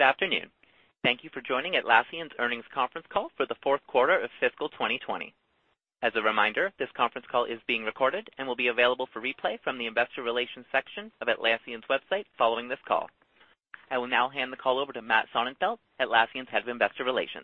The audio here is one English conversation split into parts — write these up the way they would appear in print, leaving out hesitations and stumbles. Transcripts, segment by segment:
afternoon. Thank you for joining Atlassian's earnings conference call for the fourth quarter of fiscal 2020. As a reminder, this conference call is being recorded and will be available for replay from the investor relations section of Atlassian's website following this call. I will now hand the call over to Matt Sonnenfeld, Atlassian's head of investor relations.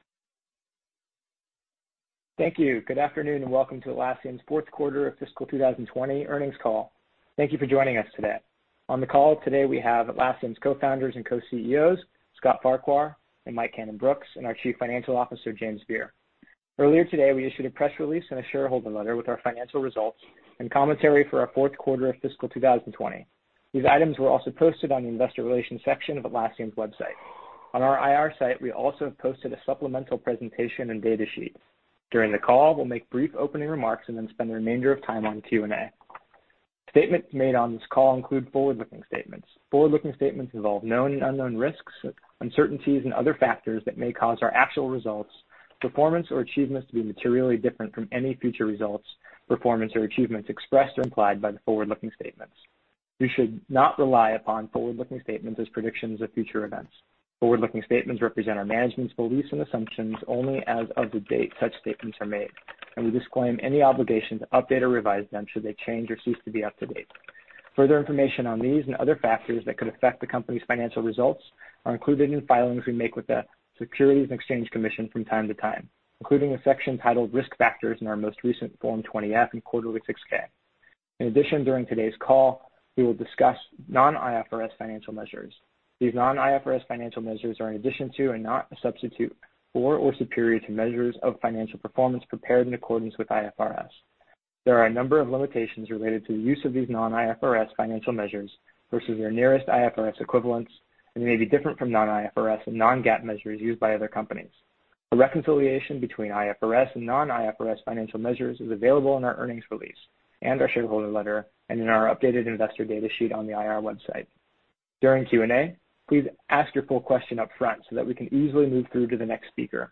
Thank you. Good afternoon and welcome to Atlassian's fourth quarter of fiscal 2020 earnings call. Thank you for joining us today. On the call today we have Atlassian's co-founders and co-CEOs, Scott Farquhar and Mike Cannon-Brookes, and our Chief Financial Officer, James Beer. Earlier today we issued a press release and a shareholder letter with our financial results and commentary for our fourth quarter of fiscal 2020. These items were also posted on the investor relations section of Atlassian's website. On our IR site, we also have posted a supplemental presentation and data sheet. During the call, we'll make brief opening remarks and then spend the remainder of time on Q&A. Statements made on this call include forward-looking statements. Forward-looking statements involve known and unknown risks, uncertainties, and other factors that may cause our actual results, performance, or achievements to be materially different from any future results, performance, or achievements expressed or implied by the forward-looking statements. You should not rely upon forward-looking statements as predictions of future events. Forward-looking statements represent our management's beliefs and assumptions only as of the date such statements are made, and we disclaim any obligation to update or revise them should they change or cease to be up to date. Further information on these and other factors that could affect the company's financial results are included in filings we make with the Securities and Exchange Commission from time to time, including a section titled Risk Factors in our most recent Form 20-F and quarterly 6-K. In addition, during today's call, we will discuss non-IFRS financial measures. These non-IFRS financial measures are in addition to and not a substitute for or superior to measures of financial performance prepared in accordance with IFRS. There are a number of limitations related to the use of these non-IFRS financial measures versus their nearest IFRS equivalents, and they may be different from non-IFRS and non-GAAP measures used by other companies. A reconciliation between IFRS and non-IFRS financial measures is available in our earnings release and our shareholder letter and in our updated investor data sheet on the IR website. During Q&A, please ask your full question up front so that we can easily move through to the next speaker.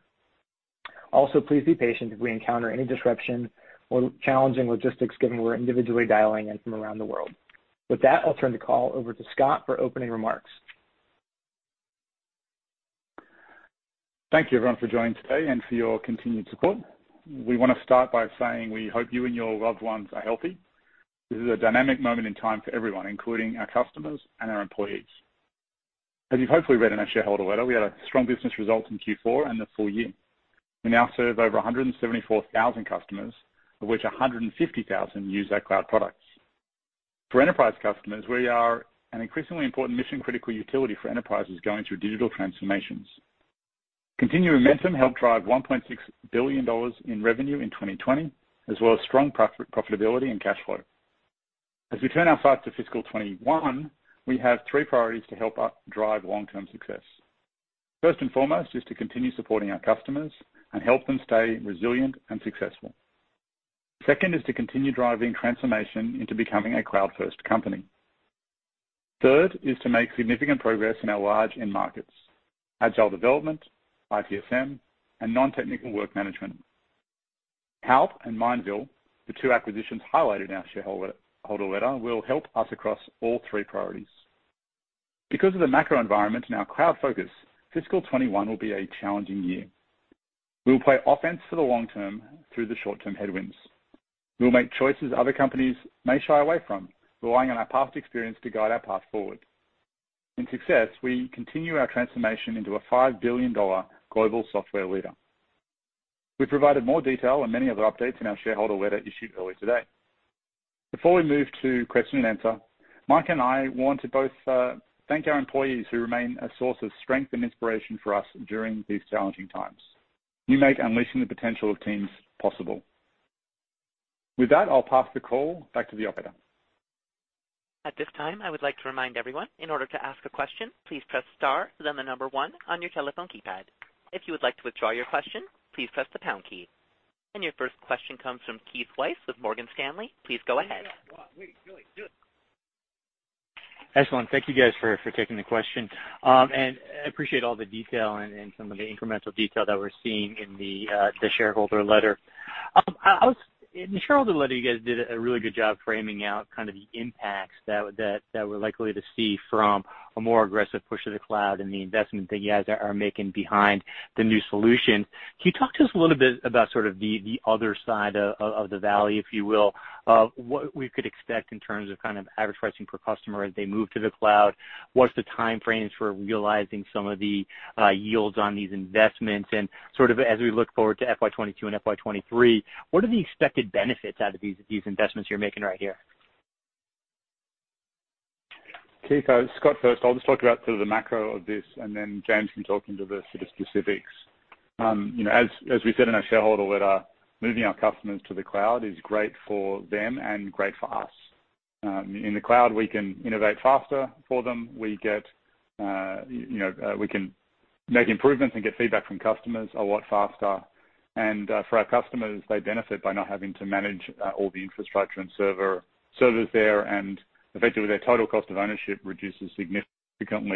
Also, please be patient if we encounter any disruption or challenging logistics given we're individually dialing in from around the world. With that, I'll turn the call over to Scott for opening remarks. Thank you everyone for joining today and for your continued support. We want to start by saying we hope you and your loved ones are healthy. This is a dynamic moment in time for everyone, including our customers and our employees. As you've hopefully read in our shareholder letter, we had a strong business result in Q4 and the full year. We now serve over 174,000 customers, of which 150,000 use our cloud products. For enterprise customers, we are an increasingly important mission-critical utility for enterprises going through digital transformations. Continued momentum helped drive $1.6 billion in revenue in 2020, as well as strong profitability and cash flow. As we turn our sights to fiscal 21, we have three priorities to help us drive long-term success. First and foremost is to continue supporting our customers and help them stay resilient and successful. Second is to continue driving transformation into becoming a cloud-first company. Third is to make significant progress in our large end markets, agile development, ITSM, and non-technical work management. Halp and Mindville, the two acquisitions highlighted in our shareholder letter, will help us across all three priorities. Because of the macro environment and our cloud focus, fiscal 21 will be a challenging year. We will play offense for the long term through the short-term headwinds. We will make choices other companies may shy away from, relying on our past experience to guide our path forward. In success, we continue our transformation into a $5 billion global software leader. We provided more detail on many other updates in our shareholder letter issued earlier today. Before we move to question and answer, Mike and I want to both thank our employees who remain a source of strength and inspiration for us during these challenging times. You make unleashing the potential of teams possible. With that, I'll pass the call back to the operator. At this time, I would like to remind everyone, in order to ask a question, please press star, then the number 1 on your telephone keypad. If you would like to withdraw your question, please press the pound key. And your first question comes from Keith Weiss with Morgan Stanley. Please go ahead. Excellent. Thank you guys for taking the question. And I appreciate all the detail and some of the incremental detail that we're seeing in the shareholder letter. In the shareholder letter, you guys did a really good job framing out kind of the impacts that we're likely to see from a more aggressive push to the cloud and the investment that you guys are making behind the new solutions. Can you talk to us a little bit about sort of the other side of the valley, if you will, of what we could expect in terms of kind of average pricing per customer as they move to the cloud? What's the time frames for realizing some of the yields on these investments? And sort of as we look forward to FY22 and FY23, what are the expected benefits out of these investments you're making right here? Keith, Scott first. I'll just talk about sort of the macro of this, and then James can talk into the sort of specifics. As we said in our shareholder letter, moving our customers to the cloud is great for them and great for us. In the cloud, we can innovate faster for them. We get, we can make improvements and get feedback from customers a lot faster. And for our customers, they benefit by not having to manage all the infrastructure and servers there, and effectively their total cost of ownership reduces significantly.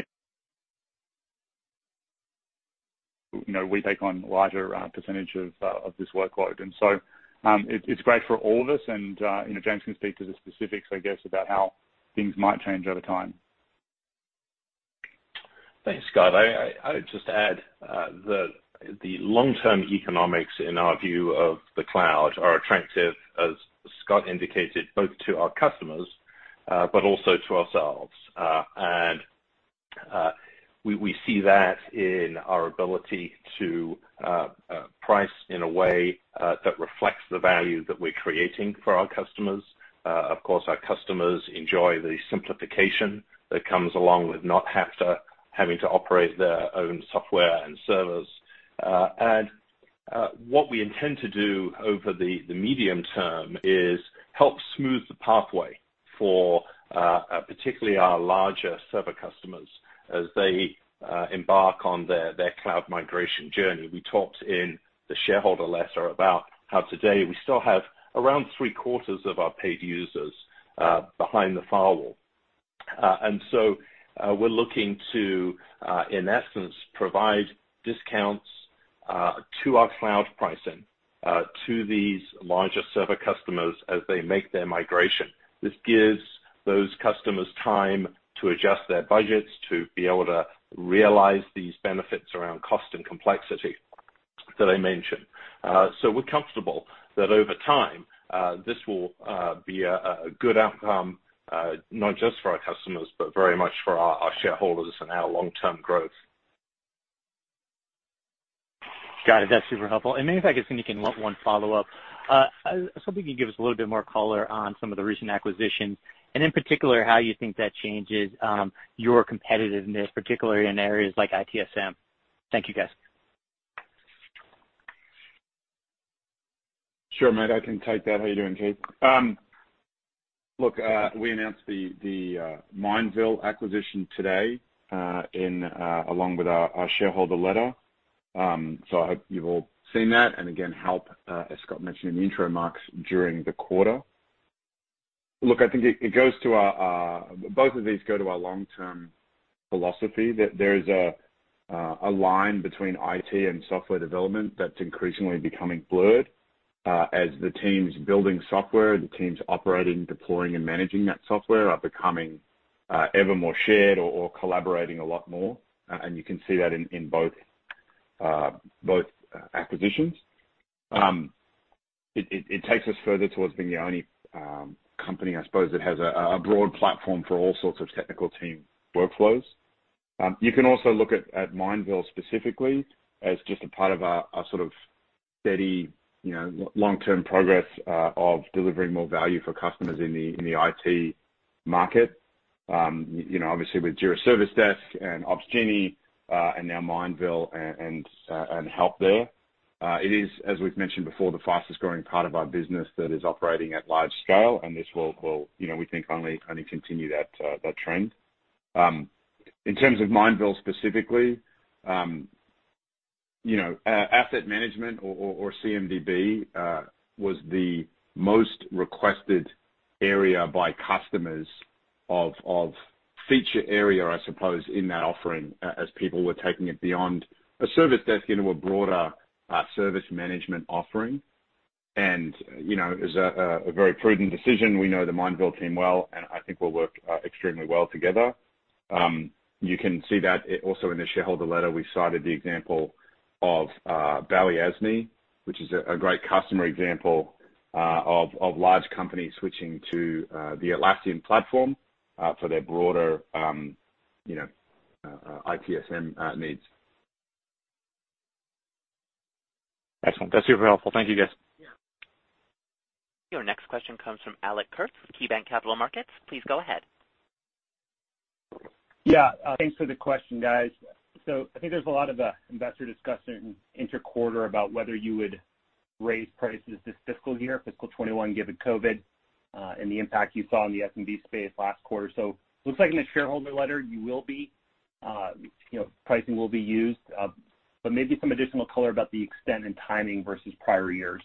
We take on a larger percentage of this workload. And so it's great for all of us, and James can speak to the specifics, I guess, about how things might change over time. Thanks, Scott. I would just add that the long-term economics, in our view of the cloud, are attractive, as Scott indicated, both to our customers, but also to ourselves. And we see that in our ability to price in a way that reflects the value that we're creating for our customers. Of course, our customers enjoy the simplification that comes along with not having to operate their own software and servers. And what we intend to do over the medium term is help smooth the pathway for particularly our larger server customers as they embark on their cloud migration journey. We talked in the shareholder letter about how today we still have around 3/4 of our paid users behind the firewall. And so we're looking to, in essence, provide discounts to our cloud pricing to these larger server customers as they make their migration. This gives those customers time to adjust their budgets, to be able to realize these benefits around cost and complexity that I mentioned. So we're comfortable that over time, this will be a good outcome, not just for our customers, but very much for our shareholders and our long-term growth. Got it. That's super helpful. And maybe if I could sneak in one follow-up. I was hoping you could give us a little bit more color on some of the recent acquisitions, and in particular, how you think that changes your competitiveness, particularly in areas like ITSM. Thank you, guys. Sure, mate. I can take that. How you doing, Keith? Look, we announced the Mindville acquisition today along with our shareholder letter. So I hope you've all seen that, and again, help, as Scott mentioned in the intro remarks, during the quarter. Look, I think it goes to both of these go to our long-term philosophy that there is a line between IT and software development that's increasingly becoming blurred as the teams building software, the teams operating, deploying, and managing that software are becoming ever more shared or collaborating a lot more. And you can see that in both acquisitions. It takes us further towards being the only company, I suppose, that has a broad platform for all sorts of technical team workflows. You can also look at Mindville specifically as just a part of our sort of steady, long-term progress of delivering more value for customers in the IT market. Obviously with Jira Service Desk and Opsgenie, and now Mindville and help there. It is, as we've mentioned before, the fastest growing part of our business that is operating at large scale, and this will we think only continue that trend. In terms of Mindville specifically, asset management or CMDB was the most requested area by customers of feature area, I suppose, in that offering as people were taking it beyond a service desk into a broader service management offering. And, it was a very prudent decision. We know the Mindville team well, and I think we'll work extremely well together. You can see that also in the shareholder letter. We cited the example of Balyasny, which is a great customer example of large companies switching to the Atlassian platform for their broader, ITSM needs. Excellent. That's super helpful. Thank you, guys. Your next question comes from Alec Kurtz with KeyBanc Capital Markets. Please go ahead. Yeah, thanks for the question, guys. So I think there's a lot of investor discussion interquarter about whether you would raise prices this fiscal year, fiscal 21, given COVID, and the impact you saw in the SMB space last quarter. So it looks like in the shareholder letter you will be, pricing will be used, but maybe some additional color about the extent and timing versus prior years.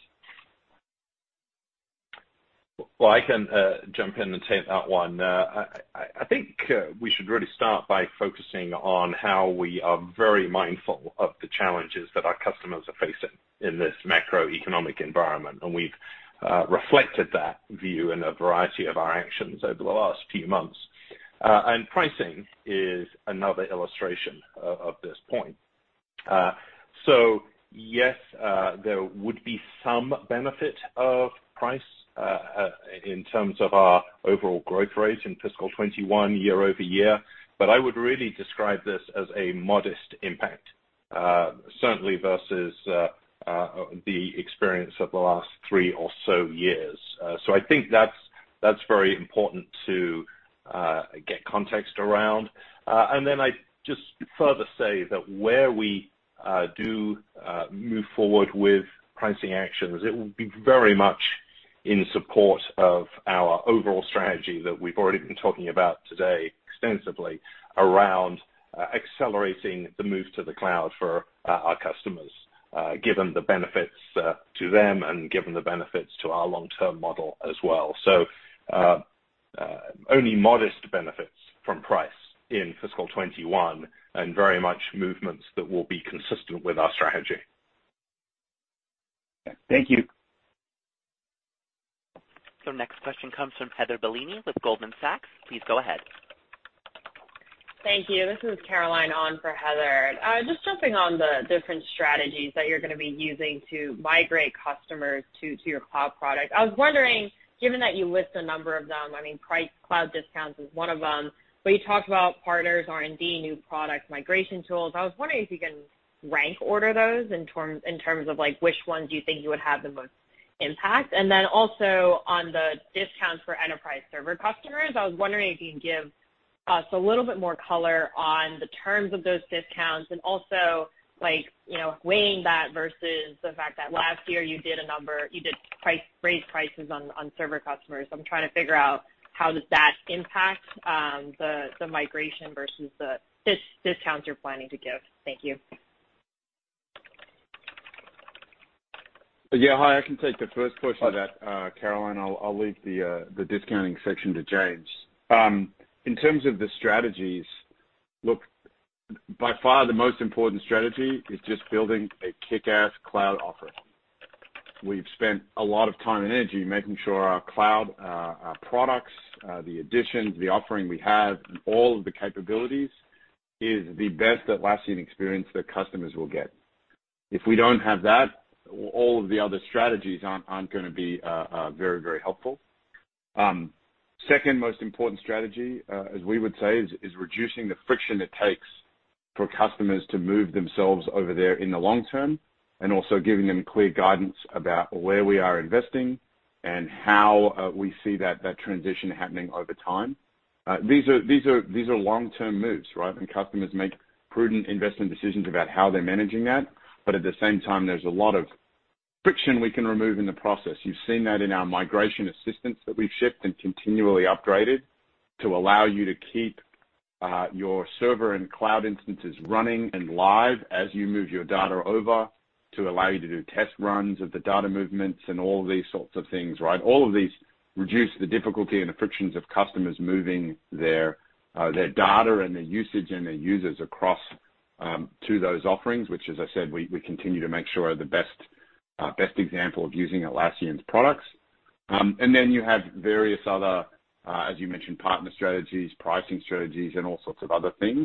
Well, I can jump in and take that one. I think we should really start by focusing on how we are very mindful of the challenges that our customers are facing in this macroeconomic environment. And we've reflected that view in a variety of our actions over the last few months. And pricing is another illustration of this point. So yes, there would be some benefit of price in terms of our overall growth rate in fiscal 21 year over year, but I would really describe this as a modest impact, certainly versus the experience of the last 3 or so years. So I think that's very important to get context around. And then I just further say that where we do move forward with pricing actions, it will be very much in support of our overall strategy that we've already been talking about today extensively around accelerating the move to the cloud for our customers, given the benefits to them and given the benefits to our long-term model as well. So only modest benefits from price in fiscal 21 and very much movements that will be consistent with our strategy. Thank you. So next question comes from Heather Bellini with Goldman Sachs. Please go ahead. Thank you. This is Caroline on for Heather. Just jumping on the different strategies that you're going to be using to migrate customers to your cloud product. I was wondering, given that you list a number of them, I mean, price cloud discounts is one of them, but you talked about partners, R&D, new product migration tools. I was wondering if you can rank order those in terms of like which ones you think you would have the most impact. And then also on the discounts for enterprise server customers, I was wondering if you can give us a little bit more color on the terms of those discounts and also weighing that versus the fact that last year you did raise prices on server customers. I'm trying to figure out how does that impact the migration versus the discounts you're planning to give. Thank you. Yeah, hi. I can take the first portion of that, Caroline. I'll leave the discounting section to James. In terms of the strategies, look, by far the most important strategy is just building a kick-ass cloud offering. We've spent a lot of time and energy making sure our cloud, our products, the additions, the offering we have, and all of the capabilities is the best Atlassian experience that customers will get. If we don't have that, all of the other strategies aren't going to be very, very helpful. Second most important strategy, as we would say, is reducing the friction it takes for customers to move themselves over there in the long term, and also giving them clear guidance about where we are investing and how we see that transition happening over time. These are long-term moves, right? And customers make prudent investment decisions about how they're managing that. But at the same time, there's a lot of friction we can remove in the process. You've seen that in our migration assistance that we've shipped and continually upgraded to allow you to keep your server and cloud instances running and live as you move your data over, to allow you to do test runs of the data movements and all of these sorts of things, right? All of these reduce the difficulty and the frictions of customers moving their data and their usage and their users across to those offerings, which, as I said, we continue to make sure are the best example of using Atlassian's products. And then you have various other as you mentioned, partner strategies, pricing strategies, and all sorts of other things.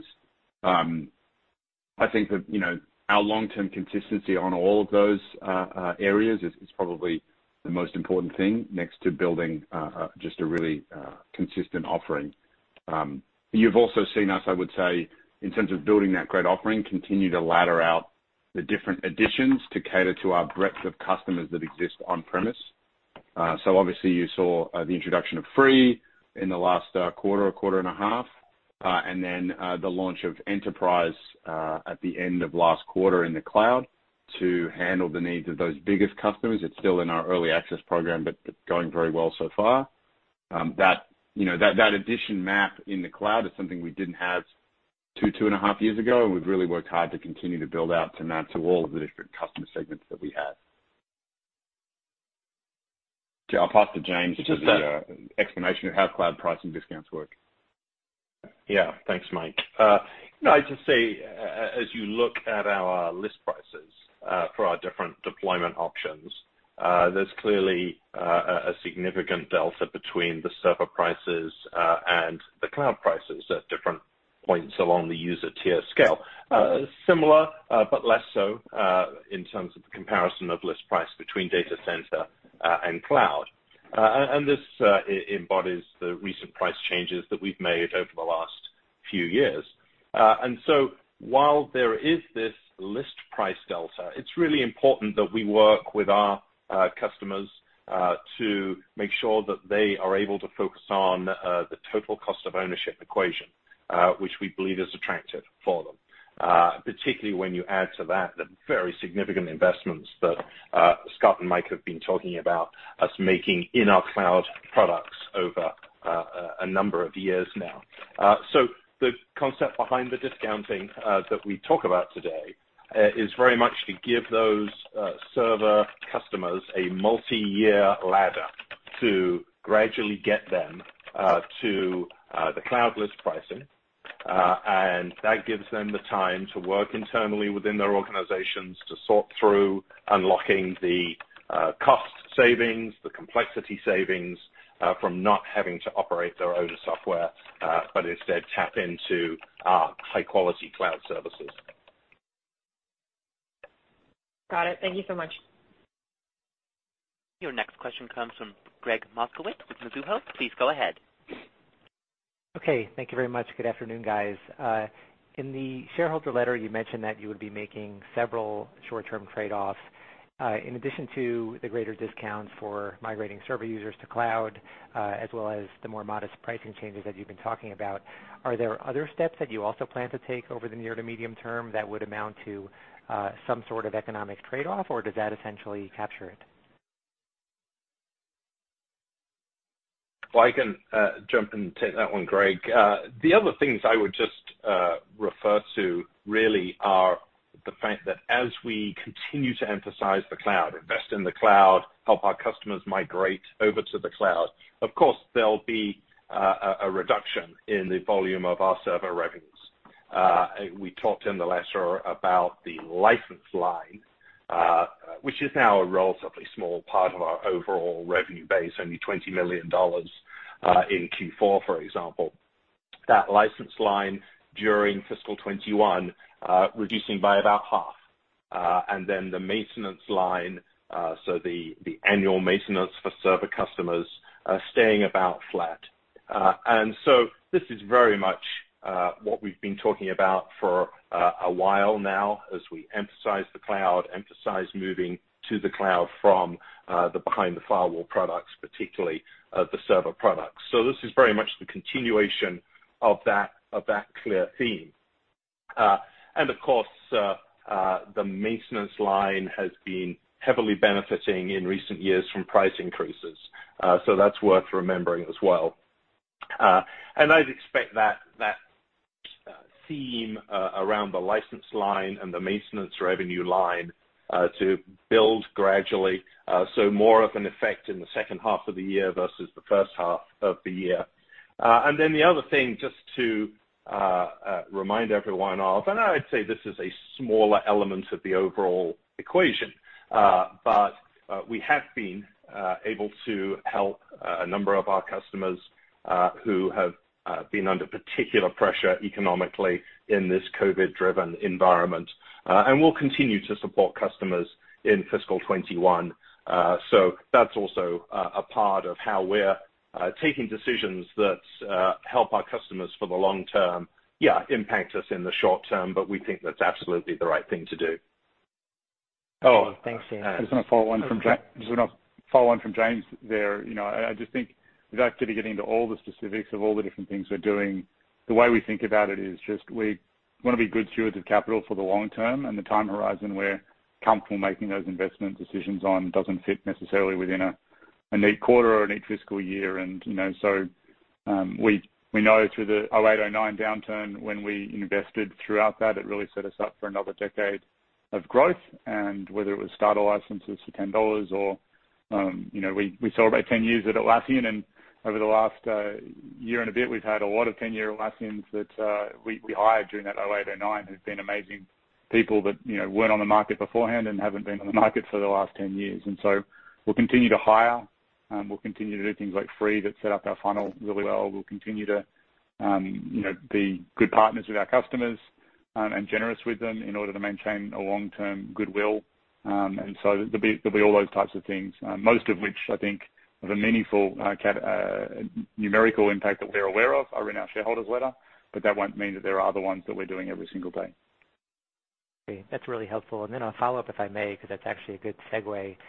I think that, our long-term consistency on all of those areas is probably the most important thing, next to building just a really consistent offering. You've also seen us, I would say, in terms of building that great offering, continue to ladder out the different additions to cater to our breadth of customers that exist on-premise. So obviously you saw the introduction of Free in the last quarter and a half, and then the launch of Enterprise at the end of last quarter in the cloud to handle the needs of those biggest customers. It's still in our early access program, but going very well so far. That addition map in the cloud is something we didn't have 2.5 years ago, and we've really worked hard to continue to build out to map to all of the different customer segments that we have. I'll pass to James for the explanation of how cloud pricing discounts work. Yeah, thanks, Mike. I'd just say, as you look at our list prices for our different deployment options, there's clearly a significant delta between the server prices and the cloud prices at different points along the user tier scale. Similar, but less so in terms of the comparison of list price between data center and cloud. And this embodies the recent price changes that we've made over the last few years. And so while there is this list price delta, it's really important that we work with our customers to make sure that they are able to focus on the total cost of ownership equation, which we believe is attractive for them. Particularly when you add to that the very significant investments that Scott and Mike have been talking about us making in our cloud products over a number of years now. So the concept behind the discounting that we talk about today is very much to give those server customers a multi-year ladder to gradually get them to the cloud list pricing. And that gives them the time to work internally within their organizations to sort through unlocking the cost savings, the complexity savings from not having to operate their own software, but instead tap into high-quality cloud services. Got it. Thank you so much. Your next question comes from Gregg Moskowitz with Mizuho. Please go ahead. Okay, thank you very much. Good afternoon, guys. In the shareholder letter, you mentioned that you would be making several short-term trade-offs. In addition to the greater discounts for migrating server users to cloud, as well as the more modest pricing changes that you've been talking about, are there other steps that you also plan to take over the near to medium term that would amount to some sort of economic trade-off, or does that essentially capture it? Well, I can jump and take that one, Greg. The other things I would just refer to really are the fact that as we continue to emphasize the cloud, invest in the cloud, help our customers migrate over to the cloud, of course, there'll be a reduction in the volume of our server revenues. We talked in the letter about the license line, which is now a relatively small part of our overall revenue base, only $20 million in Q4, for example. That license line during fiscal 21 reducing by about half. And then the maintenance line, so the annual maintenance for server customers, staying about flat. And so this is very much what we've been talking about for a while now as we emphasize the cloud, emphasize moving to the cloud from the behind the firewall products, particularly the server products. So this is very much the continuation of that clear theme. And of course, the maintenance line has been heavily benefiting in recent years from price increases. So that's worth remembering as well. And I'd expect that theme around the license line and the maintenance revenue line to build gradually, so more of an effect in the second half of the year versus the first half of the year. And then the other thing, just to remind everyone of, and I'd say this is a smaller element of the overall equation, but we have been able to help a number of our customers who have been under particular pressure economically in this COVID-driven environment. And we'll continue to support customers in fiscal 21. So that's also a part of how we're taking decisions that help our customers for the long term. Yeah, impact us in the short term, but we think that's absolutely the right thing to do. Oh, thanks, James. I just want to follow on from James there. I just think without getting into all the specifics of all the different things we're doing, the way we think about it is just we want to be good stewards of capital for the long term, and the time horizon we're comfortable making those investment decisions on doesn't fit necessarily within a neat quarter or a neat fiscal year. And, so we know through the 08-09 downturn, when we invested throughout that, it really set us up for another decade of growth. And whether it was starter licenses for $10 or, we celebrate 10 years at Atlassian, and over the last year and a bit, we've had a lot of 10-year Atlassians that we hired during that 08-09 who've been amazing people that, weren't on the market beforehand and haven't been on the market for the last 10 years. And so we'll continue to hire. We'll continue to do things like free that set up our funnel really well. We'll continue to, be good partners with our customers and generous with them in order to maintain a long-term goodwill. And so there'll be all those types of things, most of which I think have a meaningful numerical impact that we're aware of are in our shareholders letter, but that won't mean that there are other ones that we're doing every single day. Okay, that's really helpful. And then I'll follow up, if I may, because that's actually a good segue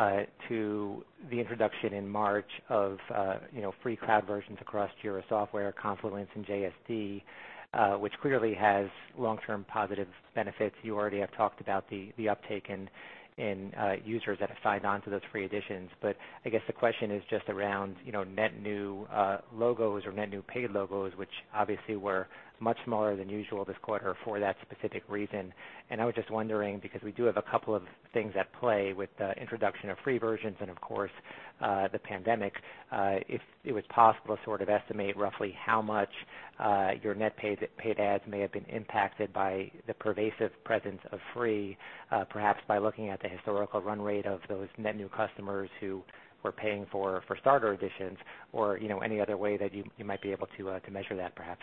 to the introduction in March of free cloud versions across Jira Software, Confluence, and JSD, which clearly has long-term positive benefits. You already have talked about the uptake in users that have signed on to those free editions. But I guess the question is just around net new logos or net new paid logos, which obviously were much smaller than usual this quarter for that specific reason. And I was just wondering, because we do have a couple of things at play with the introduction of free versions and, of course, the pandemic, if it was possible to sort of estimate roughly how much your net paid ads may have been impacted by the pervasive presence of free, perhaps by looking at the historical run rate of those net new customers who were paying for starter editions, or any other way that you might be able to measure that, perhaps.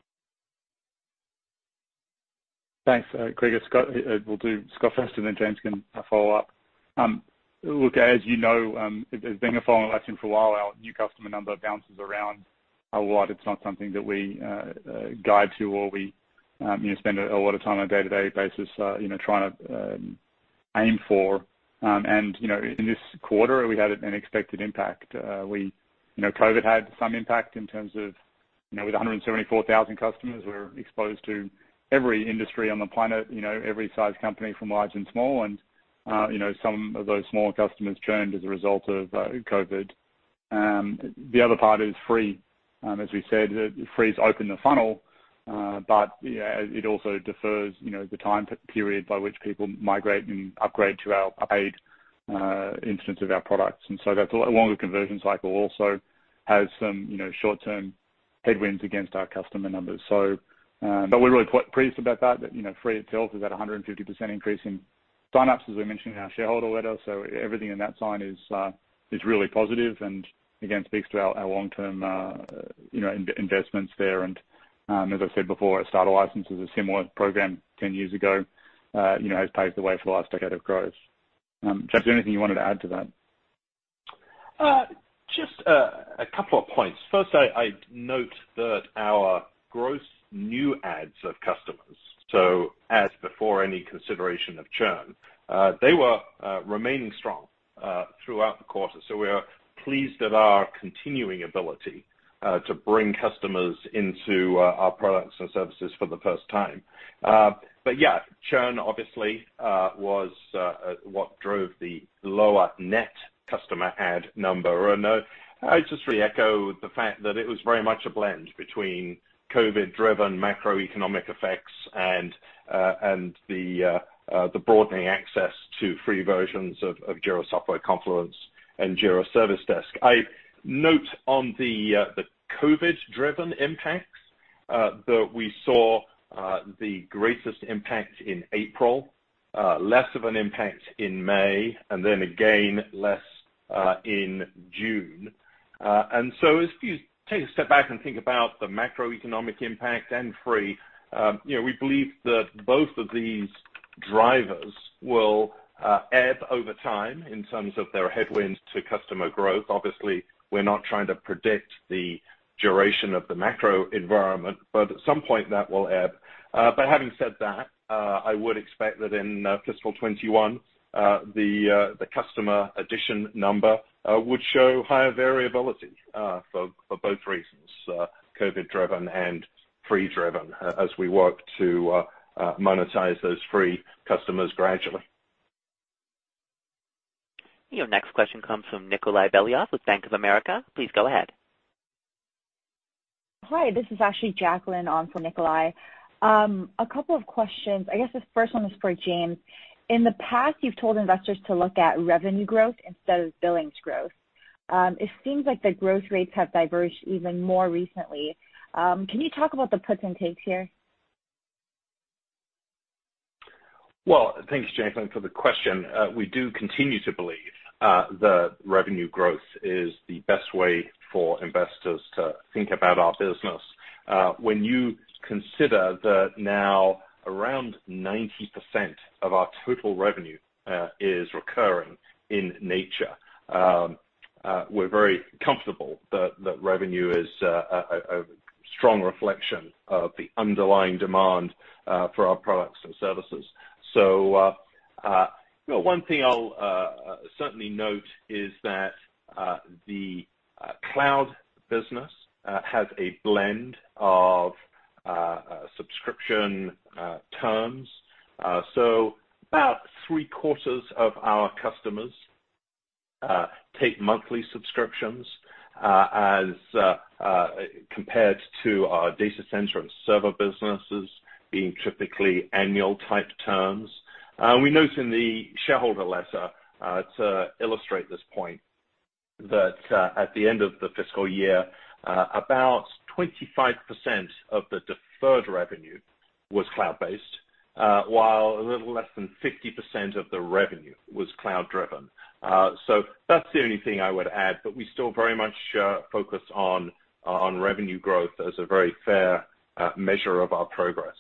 Thanks, Greg. Scott, we'll do Scott first, and then James can follow up. Look, as you know, as being a following Atlassian for a while, our new customer number bounces around a lot. It's not something that we guide to, or we spend a lot of time on a day-to-day basis, trying to aim for. And in this quarter, we had an expected impact. COVID had some impact in terms of, with 174,000 customers, we're exposed to every industry on the planet, every size company from large and small, and some of those smaller customers churned as a result of COVID. The other part is free. As we said, free's open the funnel, but it also defers, the time period by which people migrate and upgrade to our paid instance of our products. And so that's a longer conversion cycle. Also has some, short-term headwinds against our customer numbers. So, but we're really pleased about that. Free itself is at 150% increase in signups, as we mentioned in our shareholder letter. So everything in that sign is really positive, and again speaks to our long-term, investments there. And as I said before, a starter license is a similar program 10 years ago, has paved the way for the last decade of growth. James, is there anything you wanted to add to that? Just a couple of points. First, I note that our gross new adds of customers, so adds before any consideration of churn, they were remaining strong throughout the quarter. So we are pleased at our continuing ability to bring customers into our products and services for the first time. But yeah, churn obviously was what drove the lower net customer add number. And I just re-echo the fact that it was very much a blend between COVID-driven macroeconomic effects and the broadening access to free versions of Jira Software, Confluence, and Jira Service Desk. I note on the COVID-driven impacts that we saw the greatest impact in April, less of an impact in May, and then again less in June. And so as you take a step back and think about the macroeconomic impact and free, we believe that both of these drivers will ebb over time in terms of their headwinds to customer growth. Obviously, we're not trying to predict the duration of the macro environment, but at some point that will ebb. But having said that, I would expect that in fiscal 21, the customer addition number would show higher variability for both reasons, COVID-driven and free-driven, as we work to monetize those free customers gradually. Your next question comes from Nikolay Beliov with Bank of America. Please go ahead. Hi, this is actually Jacqueline on for Nikolay. A couple of questions. I guess the first one is for James. In the past, you've told investors to look at revenue growth instead of billings growth. It seems like the growth rates have diverged even more recently. Can you talk about the puts and takes here? Well, thanks, Jacqueline, for the question. We do continue to believe that revenue growth is the best way for investors to think about our business. When you consider that now around 90% of our total revenue is recurring in nature, we're very comfortable that revenue is a strong reflection of the underlying demand for our products and services. So one thing I'll certainly note is that the cloud business has a blend of subscription terms. So about 3/4 of our customers take monthly subscriptions as compared to our data center and server businesses being typically annual type terms. We note in the shareholder letter to illustrate this point that at the end of the fiscal year, about 25% of the deferred revenue was cloud-based, while a little less than 50% of the revenue was cloud-driven. So that's the only thing I would add, but we still very much focus on revenue growth as a very fair measure of our progress.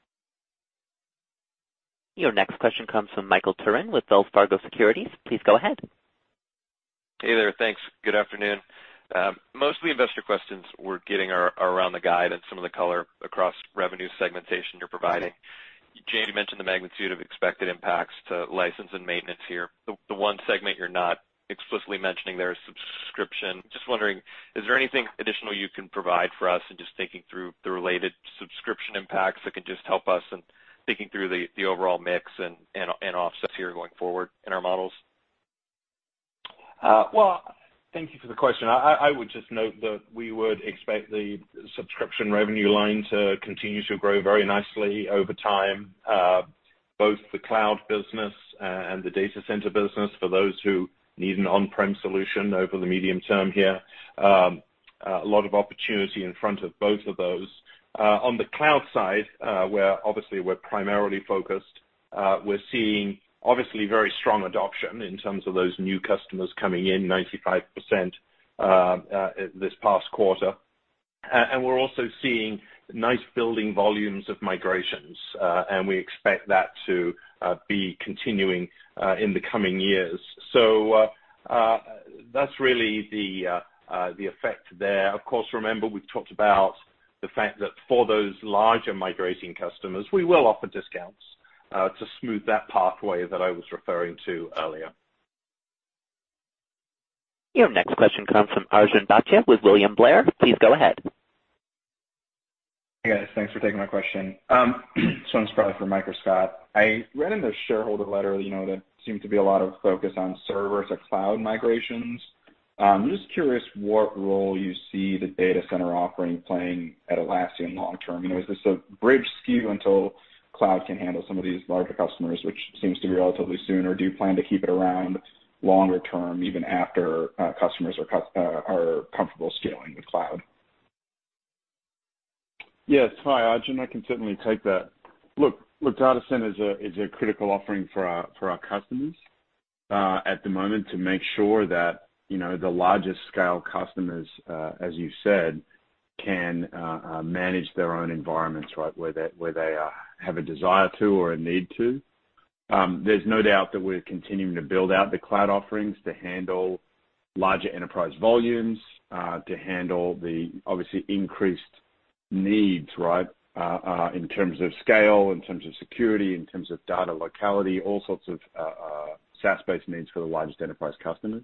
Your next question comes from Michael Turrin with Wells Fargo Securities. Please go ahead. Hey there, thanks. Good afternoon. Most of the investor questions we're getting are around the guide and some of the color across revenue segmentation you're providing. James, you mentioned the magnitude of expected impacts to license and maintenance here. The one segment you're not explicitly mentioning there is subscription. Just wondering, is there anything additional you can provide for us in just thinking through the related subscription impacts that can just help us in thinking through the overall mix and offsets here going forward in our models? Well, thank you for the question. I would just note that we would expect the subscription revenue line to continue to grow very nicely over time, both the cloud business and the data center business for those who need an on-prem solution over the medium term here. A lot of opportunity in front of both of those. On the cloud side, where obviously we're primarily focused, we're seeing obviously very strong adoption in terms of those new customers coming in, 95% this past quarter. And we're also seeing nice building volumes of migrations, and we expect that to be continuing in the coming years. So that's really the effect there. Of course, remember, we've talked about the fact that for those larger migrating customers, we will offer discounts to smooth that pathway that I was referring to earlier. Your next question comes from Arjun Bhatia with William Blair. Please go ahead. Hey guys, thanks for taking my question. This one's probably for Mike or Scott. I read in the shareholder letter, that seemed to be a lot of focus on server to cloud migrations. I'm just curious what role you see the data center offering playing at Atlassian long term. Is this a bridge SKU until cloud can handle some of these larger customers, which seems to be relatively soon, or do you plan to keep it around longer term, even after customers are comfortable scaling with cloud? Yes, hi Arjun, I can certainly take that. Look, data center is a critical offering for our customers at the moment to make sure that the largest scale customers, as you said, can manage their own environments, right, where they have a desire to or a need to. There's no doubt that we're continuing to build out the cloud offerings to handle larger enterprise volumes, to handle the obviously increased needs, right, in terms of scale, in terms of security, in terms of data locality, all sorts of SaaS-based needs for the largest enterprise customers.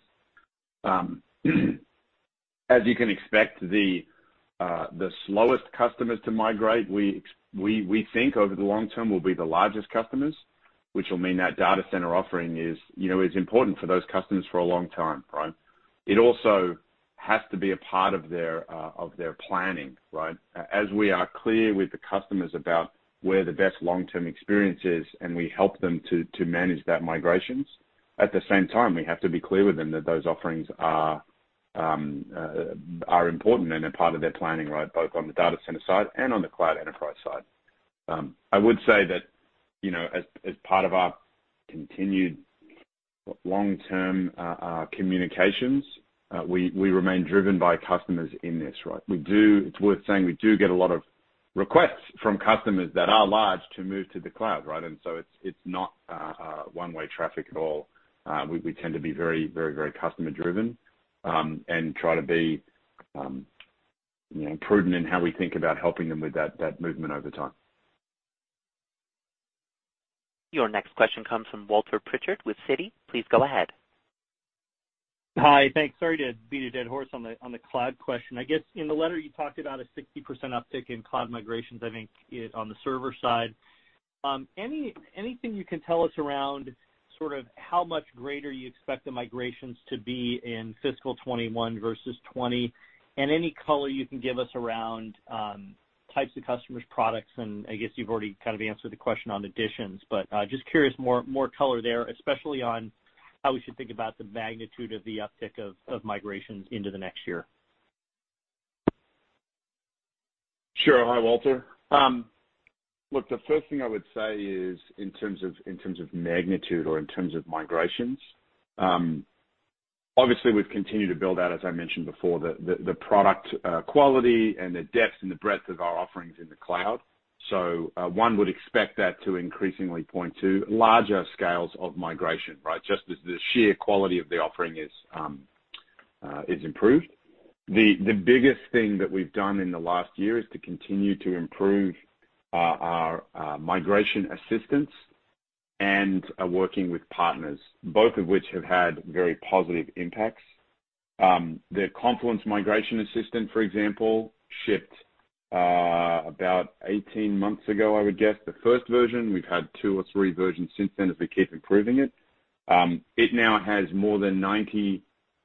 As you can expect, the slowest customers to migrate, we think over the long term will be the largest customers, which will mean that data center offering is important for those customers for a long time, right? It also has to be a part of their planning, right? As we are clear with the customers about where the best long-term experience is, and we help them to manage that migrations. At the same time, we have to be clear with them that those offerings are important and a part of their planning, right? Both on the data center side and on the cloud enterprise side. I would say that, as part of our continued long-term communications, we remain driven by customers in this, right? It's worth saying we do get a lot of requests from customers that are large to move to the cloud, right? And so it's not one-way traffic at all. We tend to be very, very, very customer driven, and try to be prudent in how we think about helping them with that movement over time. Your next question comes from Walter Pritchard with Citi. Please go ahead. Hi, thanks. Sorry to beat a dead horse on the cloud question. I guess in the letter you talked about a 60% uptick in cloud migrations, I think, on the server side. Anything you can tell us around sort of how much greater you expect the migrations to be in fiscal 21 versus 20, and any color you can give us around types of customers, products, and I guess you've already kind of answered the question on additions, but just curious more color there, especially on how we should think about the magnitude of the uptick of migrations into the next year. Sure. Hi, Walter. Look, the first thing I would say is in terms of magnitude or in terms of migrations, obviously we've continued to build out, as I mentioned before, the product quality and the depth and the breadth of our offerings in the cloud. So one would expect that to increasingly point to larger scales of migration, right? Just as the sheer quality of the offering is improved. The biggest thing that we've done in the last year is to continue to improve our migration assistance and working with partners, both of which have had very positive impacts. The Confluence Migration Assistant, for example, shipped about 18 months ago, I would guess, the first version. We've had 2 or 3 versions since then as we keep improving it. It now has more than 95%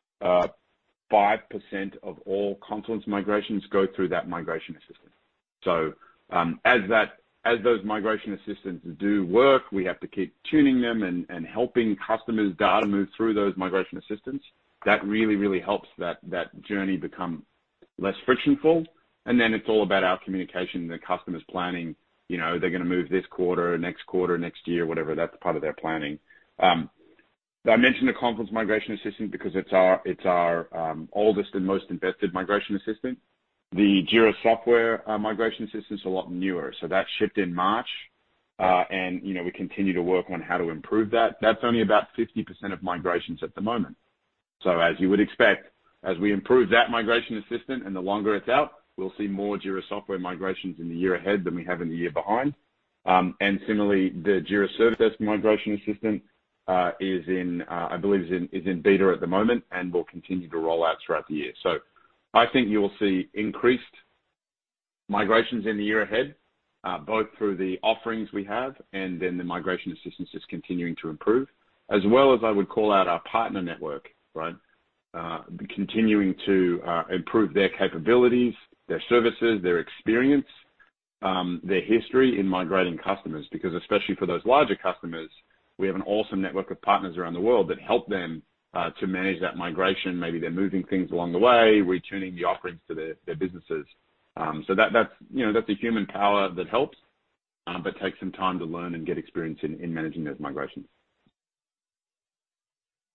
of all Confluence migrations go through that migration assistant. So as those migration assistants do work, we have to keep tuning them and helping customers' data move through those migration assistants. That really, really helps that journey become less frictionful. And then it's all about our communication, the customers planning, they're going to move this quarter, next year, whatever. That's part of their planning. I mentioned the Confluence Migration Assistant because it's our oldest and most invested migration assistant. The Jira Software Migration Assistant is a lot newer. So that shipped in March, and we continue to work on how to improve that. That's only about 50% of migrations at the moment. So as you would expect, as we improve that migration assistant and the longer it's out, we'll see more Jira Software migrations in the year ahead than we have in the year behind. And similarly, the Jira Service Desk Migration Assistant is in beta at the moment and will continue to roll out throughout the year. So I think you will see increased migrations in the year ahead, both through the offerings we have and then the migration assistance is continuing to improve, as well as I would call out our partner network, right? Continuing to improve their capabilities, their services, their experience, their history in migrating customers, because especially for those larger customers, we have an awesome network of partners around the world that help them to manage that migration. Maybe they're moving things along the way, retuning the offerings to their businesses. So that's a human power that helps, but takes some time to learn and get experience in managing those migrations.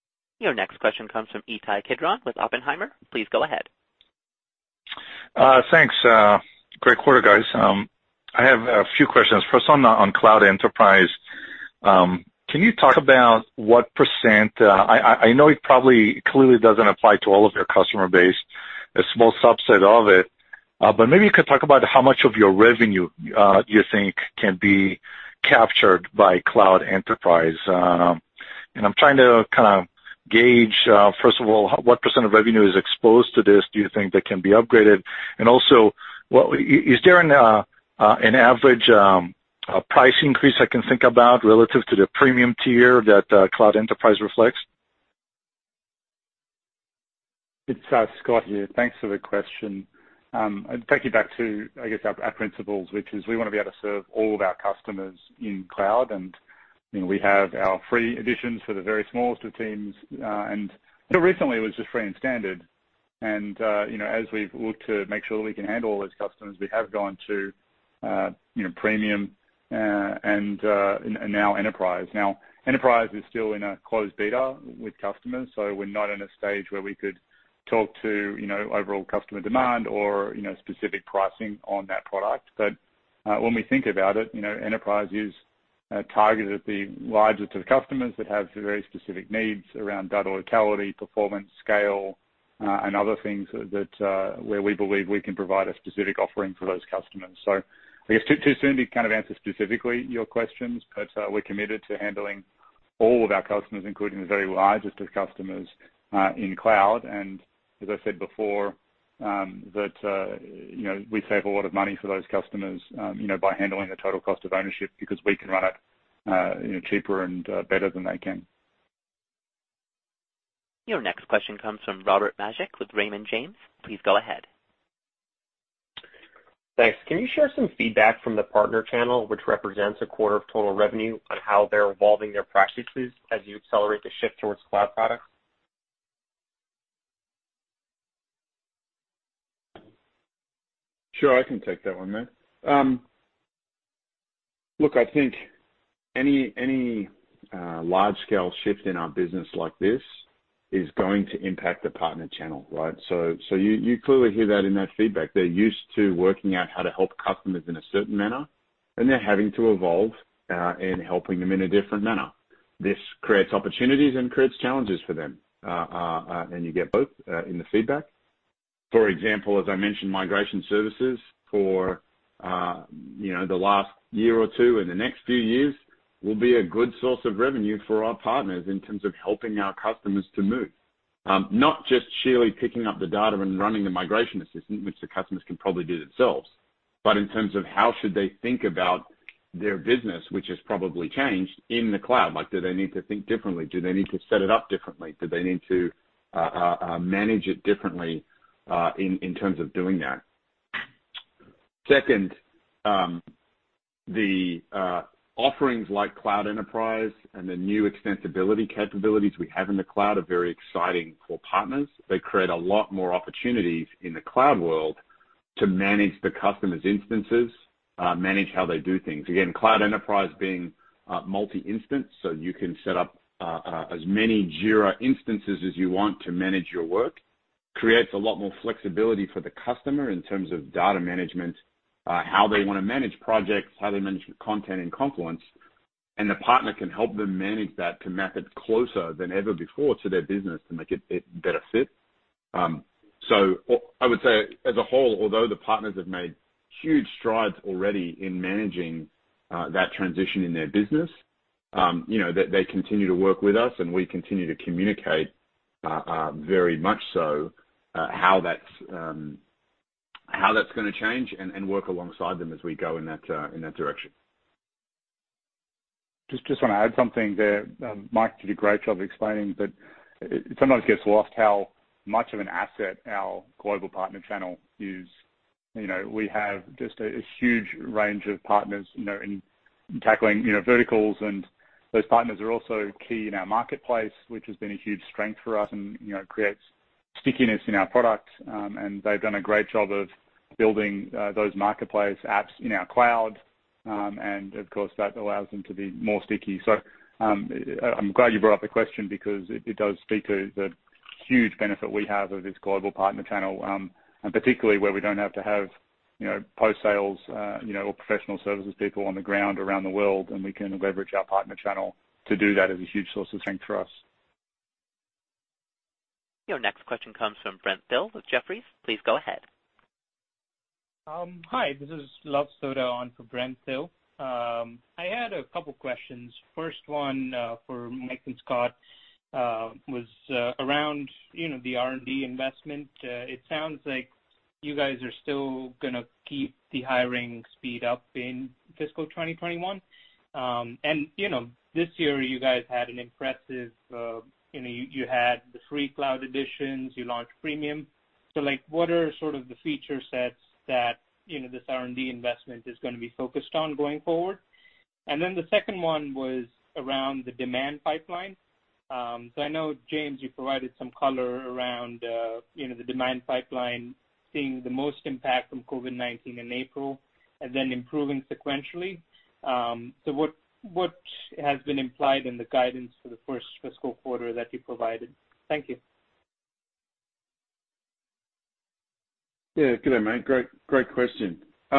Your next question comes from Ittai Kidron with Oppenheimer. Please go ahead. Thanks. Great quarter, guys. I have a few questions. First on Cloud Enterprise. Can you talk about what percent, I know it probably clearly doesn't apply to all of your customer base, a small subset of it, but maybe you could talk about how much of your revenue you think can be captured by Cloud Enterprise. And I'm trying to kind of gauge, first of all, what percent of revenue is exposed to this, do you think, that can be upgraded? And also, is there an average price increase I can think about relative to the premium tier that Cloud Enterprise reflects? It's Scott here. Thanks for the question. I'd take you back to, I guess, our principles, which is we want to be able to serve all of our customers in cloud. And we have our free editions for the very smallest of teams, and until recently it was just free and standard. And as we've looked to make sure that we can handle all those customers, we have gone to premium and now enterprise. Now, enterprise is still in a closed beta with customers, so we're not in a stage where we could talk to overall customer demand or specific pricing on that product. But when we think about it, enterprise is targeted at the largest of customers that have very specific needs around data locality, performance, scale, and other things that where we believe we can provide a specific offering for those customers. So I guess too soon to kind of answer specifically your questions, but we're committed to handling all of our customers, including the very largest of customers, in cloud. And as I said before, we save a lot of money for those customers, by handling the total cost of ownership because we can run it, cheaper and better than they can. Your next question comes from Robert Majek with Raymond James. Please go ahead. Thanks. Can you share some feedback from the partner channel, which represents a quarter of total revenue, on how they're evolving their practices as you accelerate the shift towards cloud products? Sure, I can take that one, man. Look, I think any large-scale shift in our business like this is going to impact the partner channel, right? So you clearly hear that in that feedback. They're used to working out how to help customers in a certain manner, and they're having to evolve in helping them in a different manner. This creates opportunities and creates challenges for them, and you get both in the feedback. For example, as I mentioned, migration services for the last year or two and the next few years will be a good source of revenue for our partners in terms of helping our customers to move. Not just sheerly picking up the data and running the migration assistant, which the customers can probably do themselves, but in terms of how should they think about their business, which has probably changed in the cloud. Like, do they need to think differently? Do they need to set it up differently? Do they need to manage it differently in terms of doing that? Second, the offerings like Cloud Enterprise and the new extensibility capabilities we have in the cloud are very exciting for partners. They create a lot more opportunities in the cloud world to manage the customer's instances, manage how they do things. Again, Cloud Enterprise being multi-instance, so you can set up as many Jira instances as you want to manage your work, creates a lot more flexibility for the customer in terms of data management, how they want to manage projects, how they manage content in Confluence, and the partner can help them manage that to map it closer than ever before to their business to make it better fit. So I would say as a whole, although the partners have made huge strides already in managing that transition in their business, that they continue to work with us and we continue to communicate very much so how that's going to change and work alongside them as we go in that direction. Just want to add something there. Mike did a great job of explaining, but it sometimes gets lost how much of an asset our global partner channel is. We have just a huge range of partners, in tackling, verticals, and those partners are also key in our marketplace, which has been a huge strength for us and, creates stickiness in our product. And they've done a great job of building those marketplace apps in our cloud. And of course, that allows them to be more sticky. So I'm glad you brought up the question because it does speak to the huge benefit we have of this global partner channel, and particularly where we don't have to have post-sales, or professional services people on the ground around the world, and we can leverage our partner channel to do that as a huge source of strength for us. Your next question comes from Brent Thill with Jefferies. Please go ahead. Hi, this is Luv Sodha on for Brent Thill. I had a couple questions. First one for Mike and Scott was around the R&D investment. It sounds like you guys are still going to keep the hiring speed up in fiscal 2021. And this year you guys had an impressive, you had the free cloud editions, you launched premium. So what are sort of the feature sets that this R&D investment is going to be focused on going forward? And then the second one was around the demand pipeline. So I know, James, you provided some color around the demand pipeline seeing the most impact from COVID-19 in April and then improving sequentially. So what has been implied in the guidance for the first fiscal quarter that you provided? Thank you. Yeah, good day, mate. Great question.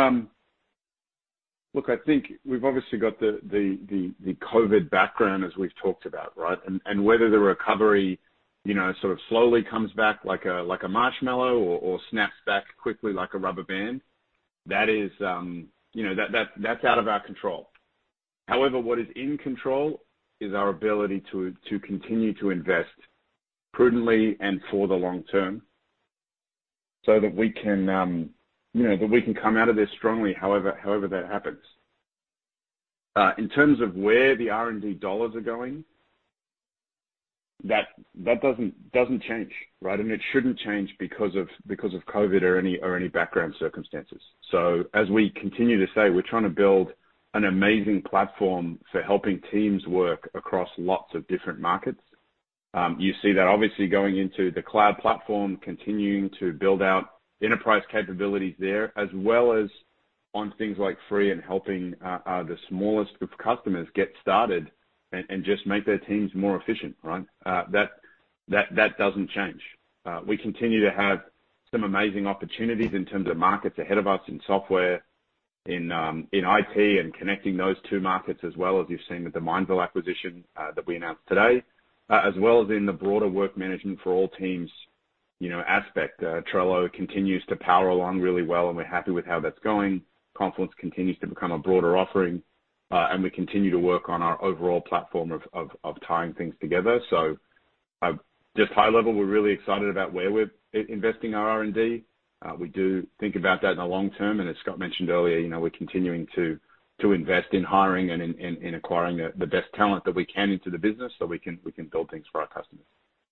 Look, I think we've obviously got the COVID background as we've talked about, right? And whether the recovery, sort of slowly comes back like a marshmallow or snaps back quickly like a rubber band, that is, that's out of our control. However, what is in control is our ability to continue to invest prudently and for the long term, so that we can, come out of this strongly, however that happens. In terms of where the R&D dollars are going, that doesn't change, right? And it shouldn't change because of COVID or any background circumstances. So as we continue to say, we're trying to build an amazing platform for helping teams work across lots of different markets. You see that obviously going into the cloud platform, continuing to build out enterprise capabilities there, as well as on things like free and helping the smallest of customers get started and just make their teams more efficient, right? That doesn't change. We continue to have some amazing opportunities in terms of markets ahead of us in software, in IT, and connecting those two markets, as well as you've seen with the Mindville acquisition that we announced today, as well as in the broader work management for all teams aspect. Trello continues to power along really well, and we're happy with how that's going. Confluence continues to become a broader offering, and we continue to work on our overall platform of tying things together. So just high level, we're really excited about where we're investing our R&D. We do think about that in the long term, and as Scott mentioned earlier, we're continuing to invest in hiring and in acquiring the best talent that we can into the business so we can build things for our customers.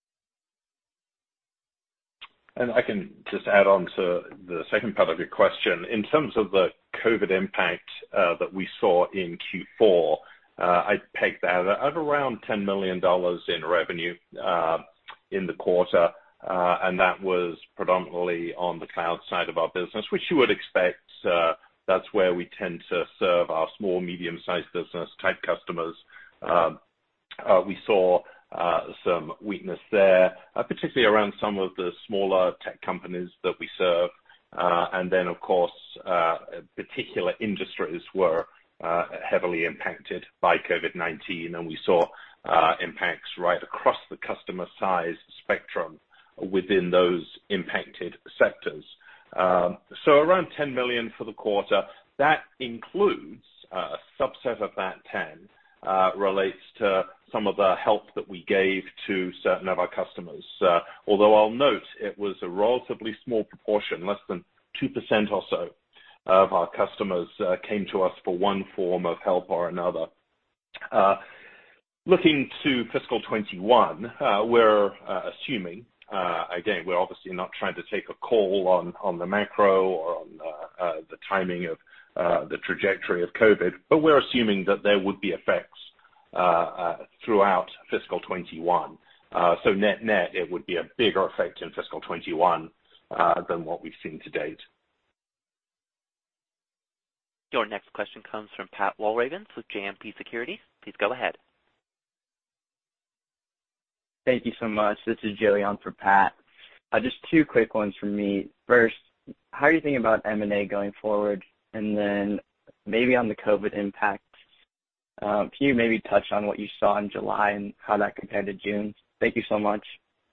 And I can just add on to the second part of your question. In terms of the COVID impact that we saw in Q4, I pegged that at around $10 million in revenue in the quarter, and that was predominantly on the cloud side of our business, which you would expect. That's where we tend to serve our small, medium-sized business type customers. We saw some weakness there, particularly around some of the smaller tech companies that we serve. And then, of course, particular industries were heavily impacted by COVID-19, and we saw impacts right across the customer size spectrum within those impacted sectors. So around 10 million for the quarter. That includes a subset of that 10 relates to some of the help that we gave to certain of our customers. Although I'll note it was a relatively small proportion, less than 2% or so of our customers came to us for one form of help or another. Looking to fiscal 21, we're assuming, again, we're obviously not trying to take a call on the macro or on the timing of the trajectory of COVID, but we're assuming that there would be effects throughout fiscal 21. So net, it would be a bigger effect in fiscal 21 than what we've seen to date. Your next question comes from Pat Walravens with JMP Securities. Please go ahead. Thank you so much. This is Joey on for Pat. Just two quick ones from me. First, how are you thinking about M&A going forward? And then maybe on the COVID impact, can you maybe touch on what you saw in July and how that compared to June? Thank you so much.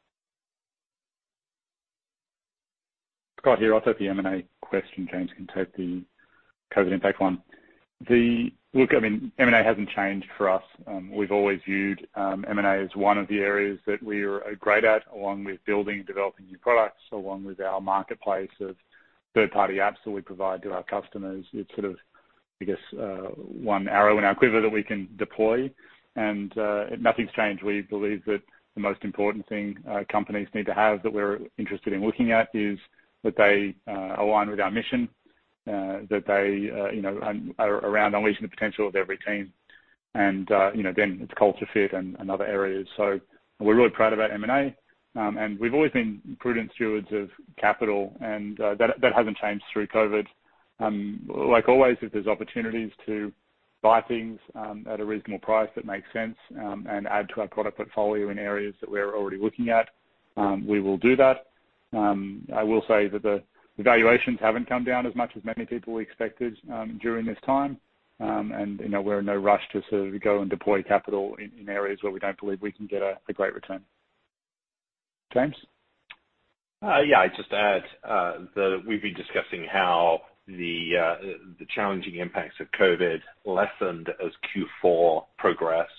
Scott here. I'll take the M&A question. James can take the COVID impact one. Look, I mean, M&A hasn't changed for us. We've always viewed M&A as one of the areas that we are great at, along with building and developing new products, along with our marketplace of third-party apps that we provide to our customers. It's sort of, I guess, one arrow in our quiver that we can deploy, and nothing's changed. We believe that the most important thing companies need to have that we're interested in looking at is that they align with our mission, that they, are around unleashing the potential of every team. And, then it's culture fit and other areas. So we're really proud about M&A. And we've always been prudent stewards of capital, and that hasn't changed through COVID. Like always, if there's opportunities to buy things at a reasonable price that makes sense and add to our product portfolio in areas that we're already looking at, we will do that. I will say that the valuations haven't come down as much as many people expected during this time. And, we're in no rush to sort of go and deploy capital in areas where we don't believe we can get a great return. James? Yeah, I'd just add that we've been discussing how the challenging impacts of COVID lessened as Q4 progressed.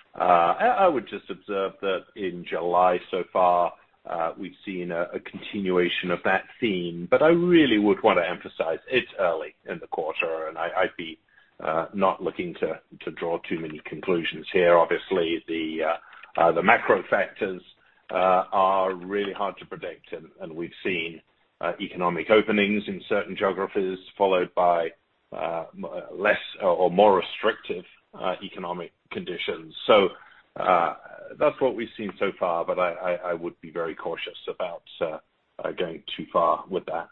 I would just observe that in July so far, we've seen a continuation of that theme, but I really would want to emphasize it's early in the quarter, and I'd be not looking to draw too many conclusions here. Obviously, the macro factors are really hard to predict, and we've seen economic openings in certain geographies followed by less or more restrictive economic conditions. So that's what we've seen so far, but I would be very cautious about going too far with that.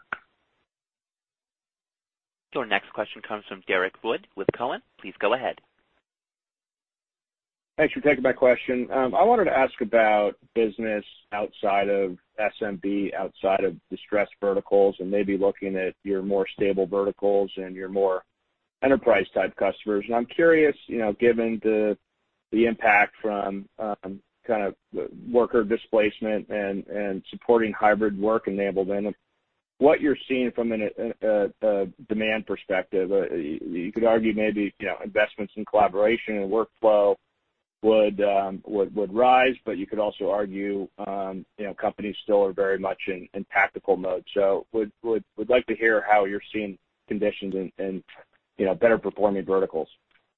Your next question comes from Derek Wood with Cowen. Please go ahead. Thanks for taking my question. I wanted to ask about business outside of SMB, outside of distressed verticals, and maybe looking at your more stable verticals and your more enterprise-type customers. And I'm curious, given the impact from kind of worker displacement and supporting hybrid work enablement, what you're seeing from a demand perspective. You could argue maybe investments in collaboration and workflow would rise, but you could also argue companies still are very much in tactical mode. So would like to hear how you're seeing conditions in better performing verticals.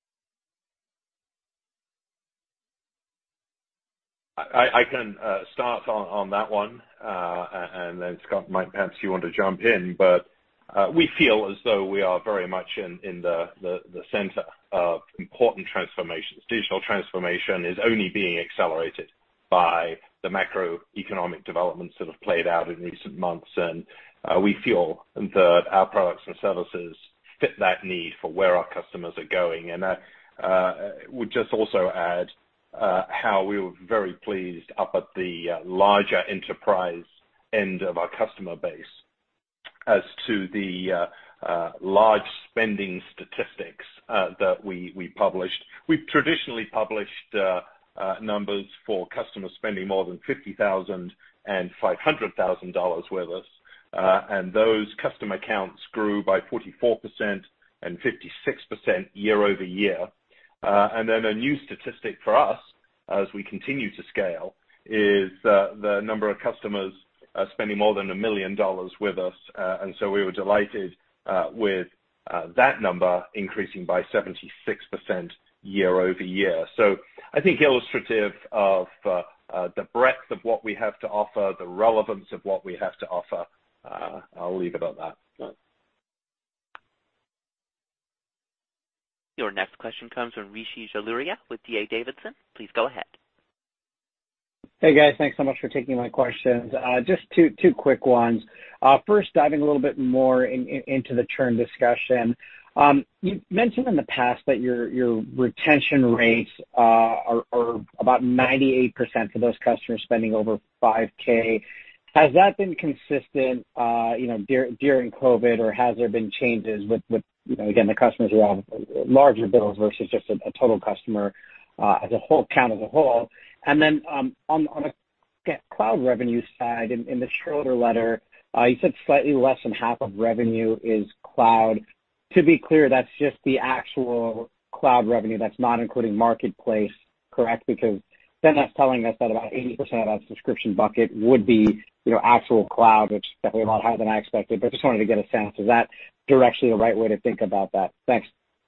I can start on that one, and then Scott might perhaps you want to jump in, but we feel as though we are very much in the center of important transformations. Digital transformation is only being accelerated by the macroeconomic developments that have played out in recent months, and we feel that our products and services fit that need for where our customers are going. And I would just also add how we were very pleased up at the larger enterprise end of our customer base as to the large spending statistics that we published. We've traditionally published numbers for customers spending more than $50,000 and $500,000 with us, and those customer counts grew by 44% and 56% year over year. And then a new statistic for us, as we continue to scale, is the number of customers spending more than $1 million with us. And so we were delighted with that number increasing by 76% year over year. So I think illustrative of the breadth of what we have to offer, the relevance of what we have to offer. I'll leave it at that. Your next question comes from Rishi Jaluria with D.A. Davidson. Please go ahead. Hey, guys. Thanks so much for taking my questions. Just two quick ones. First, diving a little bit more into the churn discussion. You mentioned in the past that your retention rates are about about 98% for those customers spending over $5K. Has that been consistent, during COVID, or has there been changes with again, the customers who have larger bills versus just a total customer as a whole count as a whole? And then on a cloud revenue side, in the shareholder letter, you said slightly less than half of revenue is cloud. To be clear, that's just the actual cloud revenue. That's not including marketplace, correct? Because then that's telling us that about 80% of that subscription bucket would be, actual cloud, which is definitely a lot higher than I expected. But just wanted to get a sense. Is that directly the right way to think about that? Thanks.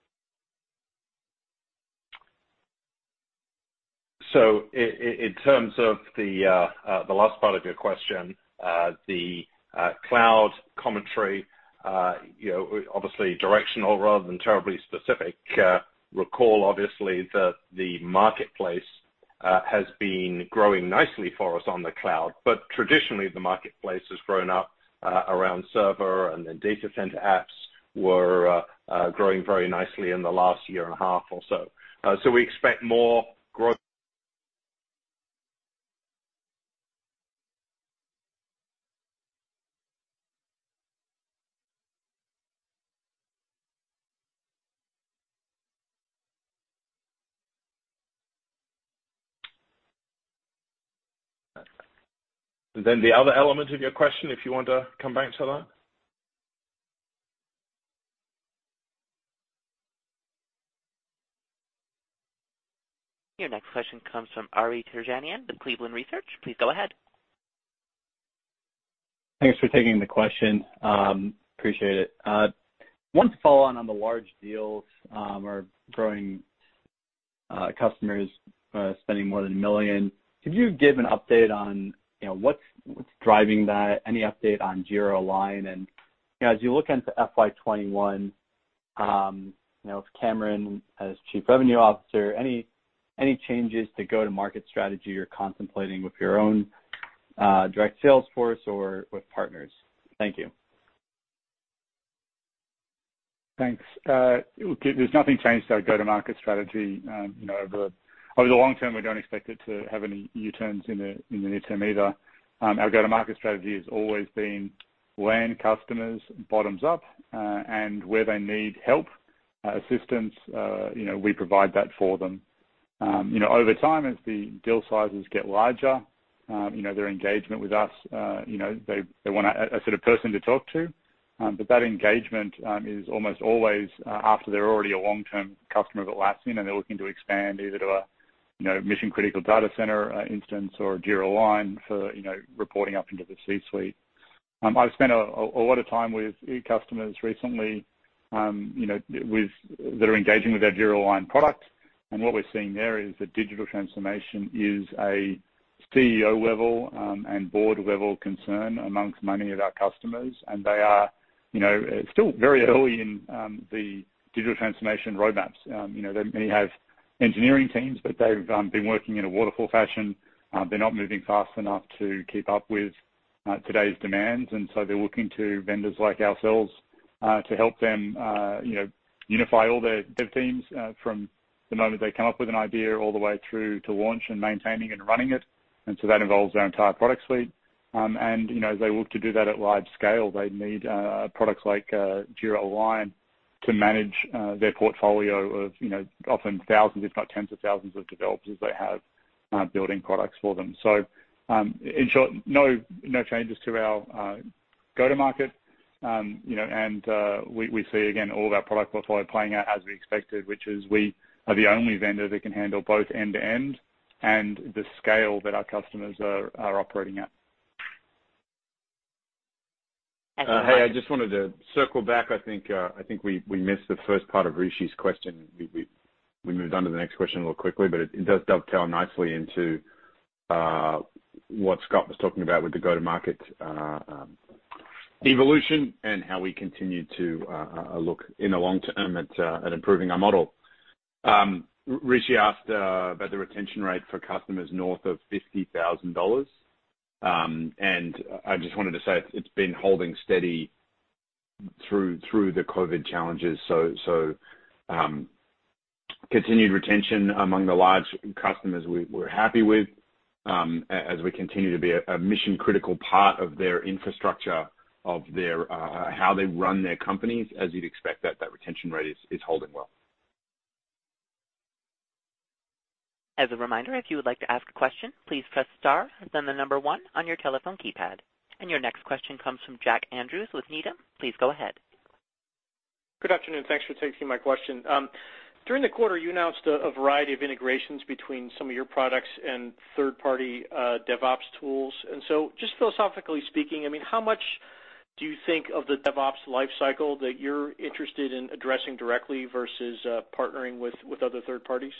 So in terms of the last part of your question, the cloud commentary, obviously directional rather than terribly specific. Recall, obviously, that the marketplace has been growing nicely for us on the cloud, but traditionally the marketplace has grown up around server, and then data center apps were growing very nicely in the last year and a half or so. So we expect more growth. Then the other element of your question, if you want to come back to that. Your next question comes from Ari Terjanian with Cleveland Research. Please go ahead. Thanks for taking the question. Appreciate it. Wanted to follow on the large deals or growing customers spending more than $1 million. Could you give an update on what's driving that? Any update on Jira Align? And as you look into FY21, with Cameron as Chief Revenue Officer, any changes to go-to-market strategy you're contemplating with your own direct sales force or with partners? Thank you. Thanks. There's nothing changed to our go-to-market strategy. Over the long term, we don't expect it to have any U-turns in the near term either. Our go-to-market strategy has always been land customers bottoms up, and where they need help, assistance, we provide that for them. Over time, as the deal sizes get larger, their engagement with us, they want a sort of person to talk to. But that engagement is almost always after they're already a long-term customer of Atlassian and they're looking to expand either to a mission-critical data center instance or Jira Align for reporting up into the C-suite. I've spent a lot of time with customers recently, that are engaging with our Jira Align product, and what we're seeing there is that digital transformation is a CEO level and board level concern amongst many of our customers, and they are, still very early in the digital transformation roadmaps. Many have engineering teams, but they've been working in a waterfall fashion. They're not moving fast enough to keep up with today's demands, and so they're looking to vendors like ourselves to help them, unify all their dev teams from the moment they come up with an idea all the way through to launch and maintaining and running it. And so that involves our entire product suite. As they look to do that at large scale, they need products like Jira Align to manage their portfolio of, often thousands, if not tens of thousands of developers they have building products for them. So, in short, no changes to our go-to-market, we see, again, all of our product portfolio playing out as we expected, which is we are the only vendor that can handle both end-to-end and the scale that our customers are operating at. Hey, I just wanted to circle back. I think we missed the first part of Rishi's question. We moved on to the next question a little quickly, but it does dovetail nicely into what Scott was talking about with the go-to-market evolution and how we continue to look in the long term at improving our model. Rishi asked about the retention rate for customers north of $50,000. And I just wanted to say it's been holding steady through the COVID challenges. So continued retention among the large customers we're happy with, as we continue to be a mission-critical part of their infrastructure, of their how they run their companies. As you'd expect, that retention rate is holding well. As a reminder, if you would like to ask a question, please press star, then the number 1 on your telephone keypad. And your next question comes from Jack Andrews with Needham. Please go ahead. Good afternoon. Thanks for taking my question. During the quarter, you announced a variety of integrations between some of your products and third-party DevOps tools. And so just philosophically speaking, I mean, how much do you think of the DevOps lifecycle that you're interested in addressing directly versus partnering with other third parties?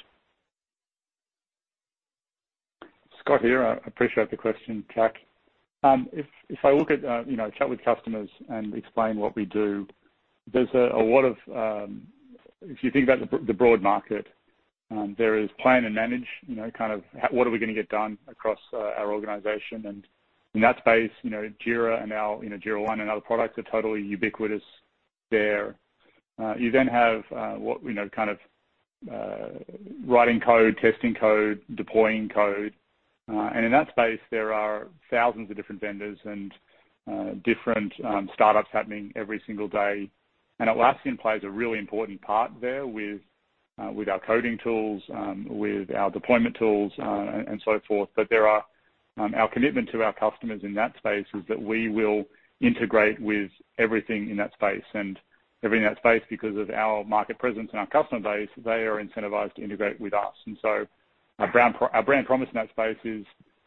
Scott here. I appreciate the question, Jack. If I look at, chat with customers and explain what we do, there's a lot of, if you think about the broad market, there is plan and manage, kind of what are we going to get done across our organization. And in that space, Jira and our, Jira One and other products are totally ubiquitous there. You then have what, kind of writing code, testing code, deploying code. And in that space, there are thousands of different vendors and different startups happening every single day. And Atlassian plays a really important part there with our coding tools, with our deployment tools, and so forth. But there are our commitment to our customers in that space is that we will integrate with everything in that space. And everything in that space, because of our market presence and our customer base, they are incentivized to integrate with us. And so our brand promise in that space is,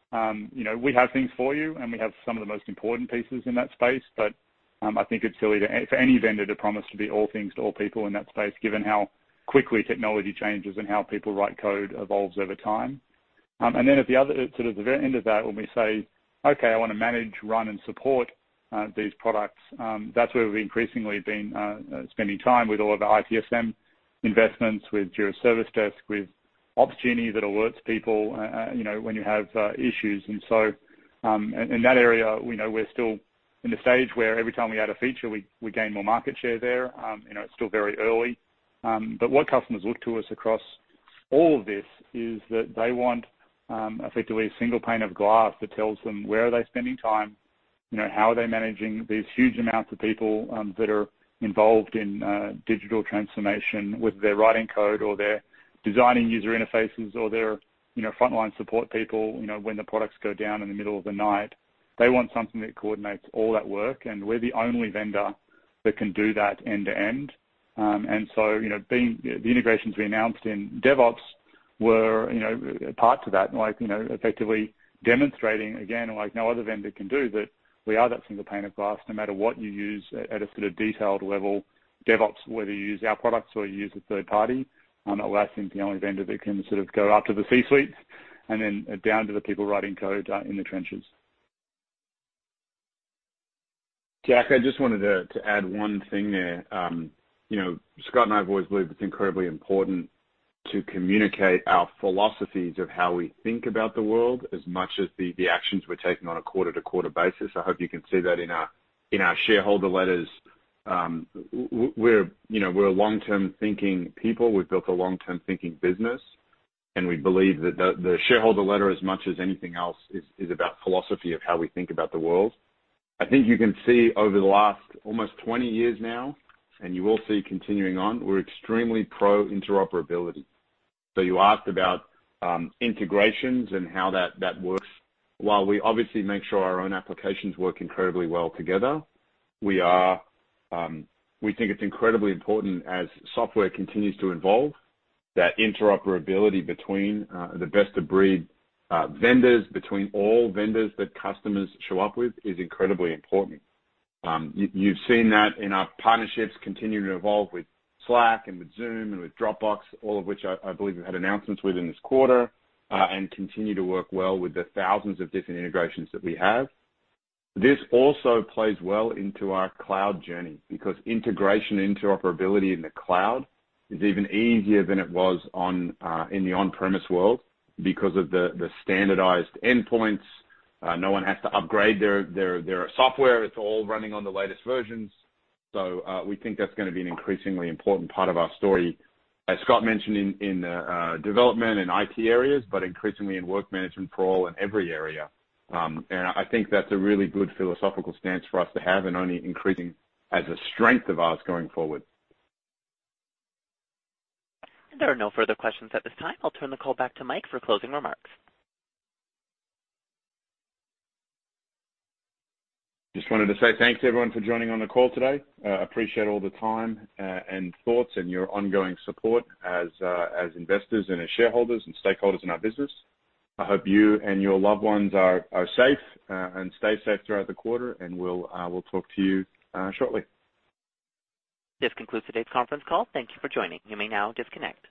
we have things for you, and we have some of the most important pieces in that space. But I think it's silly for any vendor to promise to be all things to all people in that space, given how quickly technology changes and how people write code evolves over time. And then at the other, sort of the very end of that, when we say, okay, I want to manage, run, and support these products, that's where we've increasingly been spending time with all of our ITSM investments, with Jira Service Desk, with Opsgenie that alerts people, when you have issues. And so in that area, we're still in the stage where every time we add a feature, we gain more market share there. It's still very early. But what customers look to us across all of this is that they want effectively a single pane of glass that tells them where are they spending time, how are they managing these huge amounts of people that are involved in digital transformation, whether they're writing code or they're designing user interfaces or they're, frontline support people, when the products go down in the middle of the night. They want something that coordinates all that work, and we're the only vendor that can do that end to end. And so, being the integrations we announced in DevOps were, part to that, effectively demonstrating, again, like no other vendor can do, that we are that single pane of glass, no matter what you use at a sort of detailed level. DevOps, whether you use our products or you use a third party, Atlassian's the only vendor that can sort of go up to the C-suite and then down to the people writing code in the trenches. Jack, I just wanted to add one thing there. Scott and I have always believed it's incredibly important to communicate our philosophies of how we think about the world as much as the actions we're taking on a quarter-to-quarter basis. I hope you can see that in our shareholder letters. We're a long-term thinking people. We've built a long-term thinking business, and we believe that the shareholder letter, as much as anything else, is about philosophy of how we think about the world. I think you can see over the last almost 20 years now, and you will see continuing on, we're extremely pro-interoperability. So you asked about integrations and how that works. While we obviously make sure our own applications work incredibly well together, we think it's incredibly important as software continues to evolve, that interoperability between the best of breed vendors, between all vendors that customers show up with, is incredibly important. You've seen that in our partnerships continue to evolve with Slack and with Zoom and with Dropbox, all of which I believe we've had announcements with in this quarter, and continue to work well with the thousands of different integrations that we have. This also plays well into our cloud journey, because integration and interoperability in the cloud is even easier than it was in the on-premise world because of the standardized endpoints. No one has to upgrade their software. It's all running on the latest versions. So we think that's going to be an increasingly important part of our story as Scott mentioned, in development and IT areas, but increasingly in work management for all in every area. And I think that's a really good philosophical stance for us to have, and only increasing as a strength of ours going forward. There are no further questions at this time. I'll turn the call back to Mike for closing remarks. Just wanted to say thanks to everyone for joining on the call today. Appreciate all the time and thoughts and your ongoing support as investors and as shareholders and stakeholders in our business. I hope you and your loved ones are safe and stay safe throughout the quarter, and we'll talk to you shortly. This concludes today's conference call. Thank you for joining. You may now disconnect.